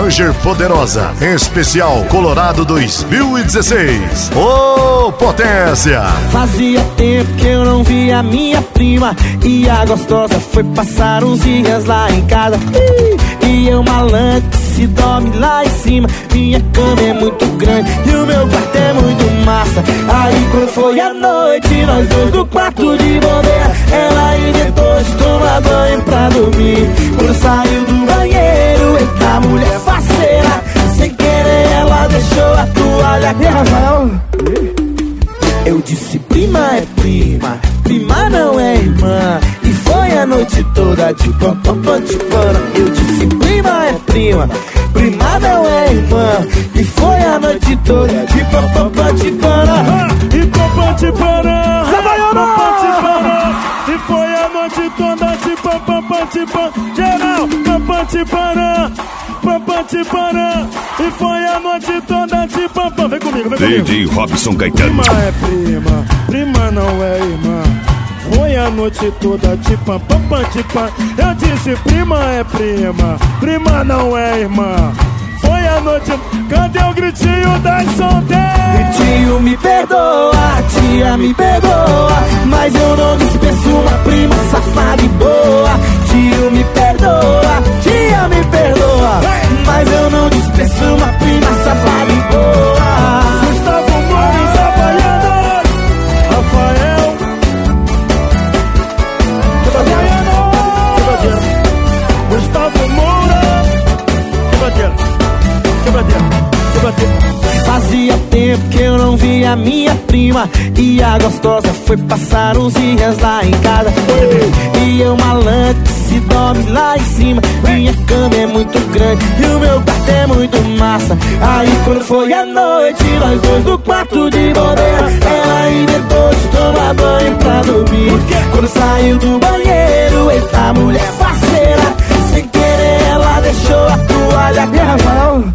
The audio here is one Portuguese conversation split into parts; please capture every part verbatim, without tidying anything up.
Ranger Poderosa, em especial Colorado dois mil e dezesseis. Ô, potência! Fazia tempo que eu não via minha prima, e a gostosa foi passar uns dias lá em casa. E eu malandro que se dorme lá em cima. Minha cama é muito grande e o meu quarto é muito massa. Aí quando foi a noite, nós dois no quarto de bobeira, ela inventou de tomar banho pra dormir. Quando saiu do banheiro, eita mulher faceira, sem querer ela deixou a toalha cair. Eu disse prima é prima, prima não é irmã, e foi a noite toda de pam pam pam de pana. Eu disse prima é prima, prima não é irmã, e foi a noite toda de pam pam pam de pana. E pam pam de pana, pam pam de pana, e foi a noite toda de pam pam pam de pana. Geral, pam pam de pana, pam pam de pana, e foi a noite toda de pam pam. Vem comigo, vem comigo. D J Robson Caetano. Prima é prima, prima não é irmã, foi a noite toda de pam pam pam de pam. Eu disse prima é prima, prima não é irmã, foi a noite. Cadê o gritinho das solteiras? Tio me perdoa, tia me perdoa, mas eu não dispenso uma prima safada e boa. Tio me perdoa, tia me perdoa, mas eu não dispenso uma prima safada e boa. Gustavo Moura, Zapaiano, Rafael, Zapaiano, Gustavo Moura, quebradeira, quebradeira, quebradeira. Fazia tempo que eu não via minha prima, e a gostosa foi passar uns dias lá em casa. E eu malandro que se dorme lá em cima. Minha cama é muito grande e o meu quarto é muito massa. Aí quando foi a noite, nós dois no quarto de bobeira, ela inventou de tomar banho pra dormir. Quando saiu do banheiro, eita mulher faceira, sem querer ela deixou a toalha cair.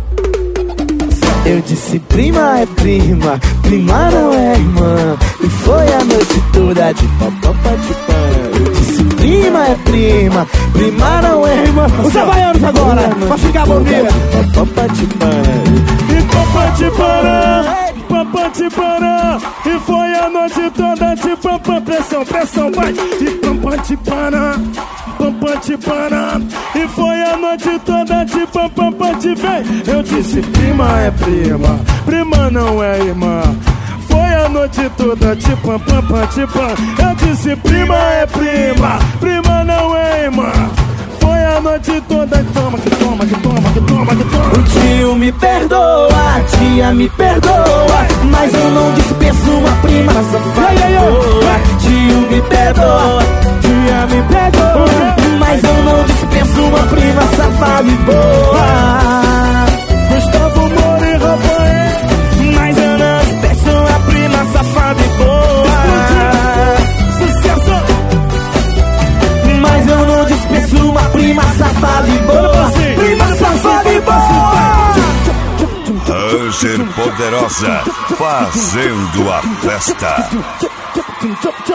Eu disse prima é prima, prima não é irmã, e foi a noite toda de pam pam pam de pam. Eu disse prima é prima, prima não é irmã. Os havaianos agora, pra ficar bonita. Pam pam pam de pam. E pam pam de parã, pam pam de parã, e foi a noite toda de pam pam. Pressão, pressão, vai. E pam pam de parã, pam pam de parã, e foi a noite toda de pam pam pam de vem. Eu disse prima é prima, prima não é irmã, foi a noite toda de pam pam pam de pam. Eu disse prima é prima, prima não é irmã, foi a noite toda. Toma, que toma, que toma, que toma, que toma. O tio me perdoa, a tia me perdoa, mas eu não dispenso uma prima safada e boa. Tio me perdoa, tia me perdoa, mas eu não dispenso uma prima safada e boa. Gustavo Moura e Rafael, mas eu não dispenso uma prima safada e boa. Sucesso. Mas eu não dispenso uma prima safada e boa. Prima safada e boa. Ranger Poderosa, fazendo a festa.